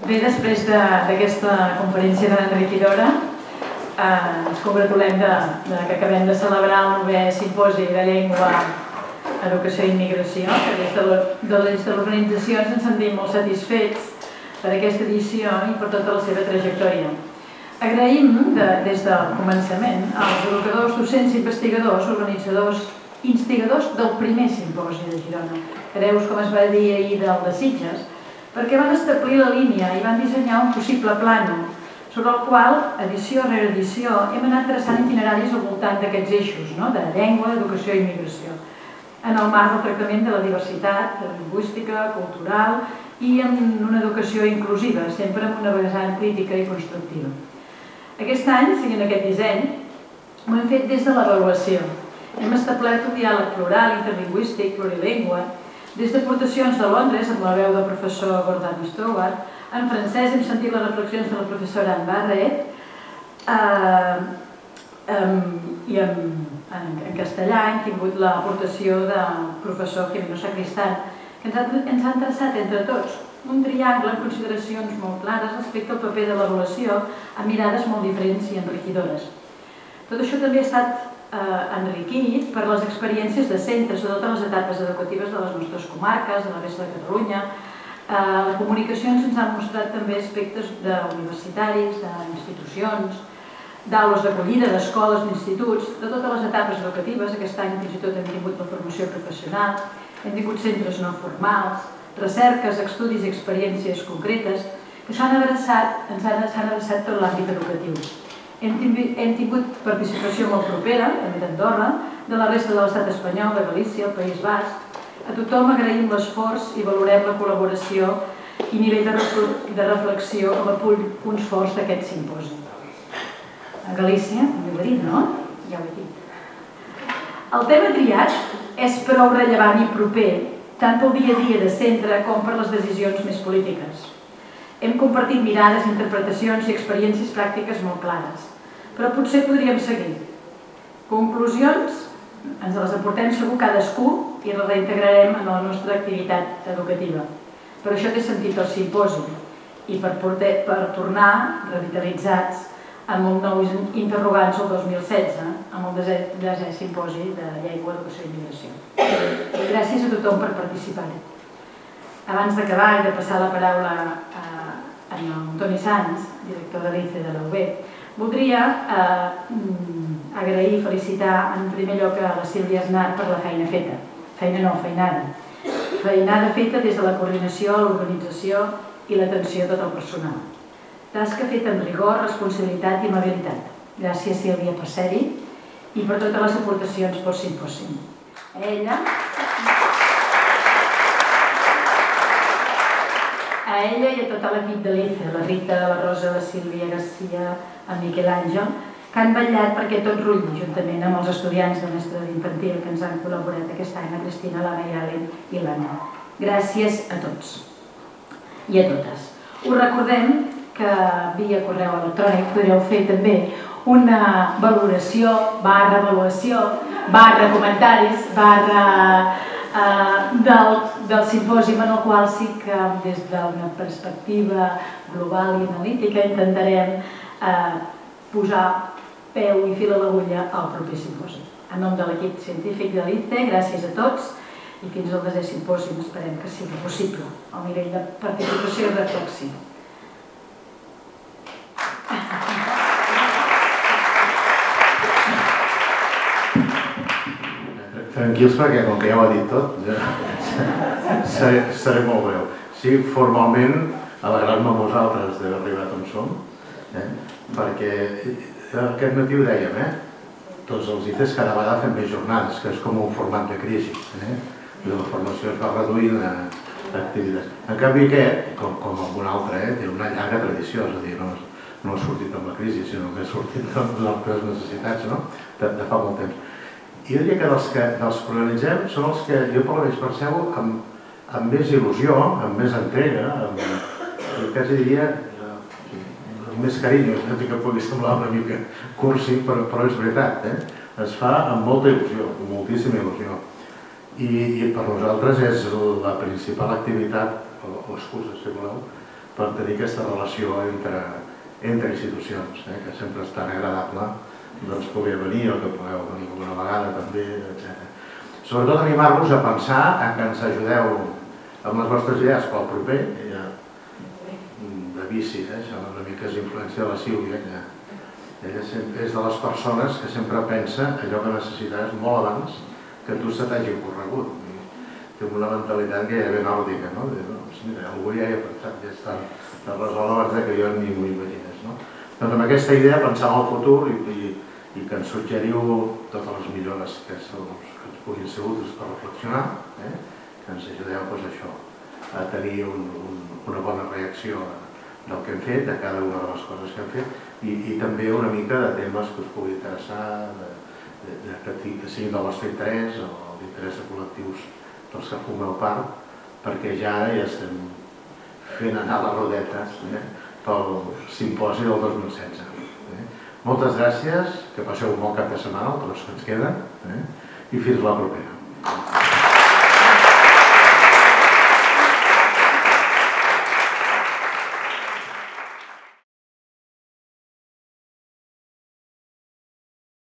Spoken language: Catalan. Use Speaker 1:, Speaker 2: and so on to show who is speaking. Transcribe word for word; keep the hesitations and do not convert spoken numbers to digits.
Speaker 1: Bé, després d'aquesta conferència tan enriquidora, ens congratulem que acabem de celebrar el novè simposi de llengua, educació i immigració, que des de l'organització ens sentim molt satisfets per aquesta edició i per tota la seva trajectòria. Agraïm des del començament als educadors, docents, investigadors, organitzadors, instigadors del primer simposi de Girona, hereus, com es va dir ahir, del de Sitges, perquè van establir la línia i van dissenyar un possible plànol sobre el qual, edició rere edició, hem anat traçant itineraris al voltant d'aquests eixos, de llengua, educació i immigració, en el marc del tractament de la diversitat lingüística, cultural i en una educació inclusiva, sempre amb una vessant crítica i constructiva. Aquest any, seguint aquest disseny, ho hem fet des de l'avaluació. Hem establert un diàleg plural, interlingüístic, plurilingüe, des d'aportacions de Londres, amb la veu del professor Gordon Stewart. En francès hem sentit les reflexions de la professora Anne Barret, i en castellà hem tingut l'aportació del professor Jimeno Sacristán, que ens han traçat entre tots un triangle amb consideracions molt clares respecte al paper de l'avaluació amb mirades molt diferents i enriquidores. Tot això també ha estat enriquit per les experiències de centres de totes les etapes educatives de les nostres comarques, de la resta de Catalunya. Les comunicacions ens han mostrat també aspectes d'universitaris, d'institucions, d'aules d'acollida, d'escoles, d'instituts, de totes les etapes educatives. Aquest any fins i tot hem tingut la formació professional, hem tingut centres no formals, recerques, estudis i experiències concretes que s'han adreçat, ens han adreçat tot l'àmbit educatiu. Hem tingut participació molt propera, també d'Andorra, de la resta de l'estat espanyol, de Galícia, el País Basc. A tothom agraïm l'esforç i valorem la col·laboració i nivell de reflexió com a punts forts d'aquest simposi. A Galícia, també ho he dit, no? Ja ho he dit. El tema triat és prou rellevant i proper, tant pel dia a dia de centre com per les decisions més polítiques. Hem compartit mirades, interpretacions i experiències pràctiques molt clares, però potser podríem seguir. Conclusions, ens les aportem segur cadascú i les reintegrarem en la nostra activitat educativa. Per això té sentit el simposi i per tornar revitalitzats amb un nou interrogants el dos mil setze, amb el desè simposi de llengua, educació i immigració. Gràcies a tothom per participar-hi. Abans d'acabar i de passar la paraula a en Toni Sanz, director de l'I C E de la U B, voldria agrair i felicitar en primer lloc a la Sílvia Aznar per la feina feta. Feina no, feinada. Feinada feta des de la coordinació, l'organització i l'atenció a tot el personal. Tasca feta amb rigor, responsabilitat i amabilitat. Gràcies, Sílvia, per ser-hi i per totes les aportacions pel simposi. A ella... A ella i a tot l'equip de l'I C E, la Rita, la Rosa, la Sílvia, Garcia, el Miquel Àngel, que han vetllat perquè tot rulli, juntament amb els estudiants de mestre d'infantil que ens han col·laborat aquest any, la Cristina, l'Anna i l'Alen i l'Anna. Gràcies a tots i a totes. Us recordem que via correu electrònic podreu fer també una valoració, barra avaluació, barra comentaris, barra del simpòsium en el qual sí que des d'una perspectiva global i analítica intentarem posar peu i fil a l'agulla al proper simpòsium. En nom de l'equip científic de l'I C E, gràcies a tots i fins al desè simpòsium esperem que sigui possible al nivell de participació i reflexió.
Speaker 2: Tranquils perquè, com que ja ho ha dit tot, seré molt breu. Sí, formalment, alegrar-me amb vosaltres d'haver arribat on som, perquè aquest matí ho dèiem, tots els I C Es cada vegada fem més jornades, que és com un format de crisi. La formació es va reduint a activitats. En canvi aquest, com algun altre, té una llarga tradició, és a dir, no ha sortit amb la crisi, sinó que ha sortit amb les necessitats de fa molt temps. Jo diria que dels que organitzem són els que jo per la veig percebo amb més il·lusió, amb més entrega, amb quasi diria amb més carinyo, no que pugui semblar una mica cursi, però és veritat, es fa amb molta il·lusió, amb moltíssima il·lusió. I per nosaltres és la principal activitat, o excusa si voleu, per tenir aquesta relació entre, entre institucions, eh, que sempre és tan agradable doncs, poder venir o que podeu venir alguna vegada també, etcètera. Sobretot animar-vos a pensar a que ens ajudeu amb les vostres idees pel proper, ja, de bici, eh, això una mica és influència de la Sílvia, que ella és de les persones que sempre pensa allò que necessitaràs molt abans que tu se t'hagi ocorregut. Té una mentalitat que ja ve nòrdica, no? Doncs mira, algú ja hi ha pensat, ja està de resolt abans que jo ni m'ho imagines, no? Doncs amb aquesta idea, pensar en el futur i, i, i que ens suggeriu totes les millores que, que ens puguin ser útils per reflexionar, eh? Que ens ajudeu pues, això, a tenir un, un, una bona reacció del que hem fet, de cada una de les coses que hem fet, i, i també una mica de temes que us pugui interessar, de, de, de, que siguin del vostre interès o d'interès de col·lectius dels que formeu part, perquè ja ara ja estem fent anar les rodetes eh, pel simposi del dos mil setze. Eh. Moltes gràcies, que passeu un bon cap de setmana, els que ens queden, eh, i fins la propera.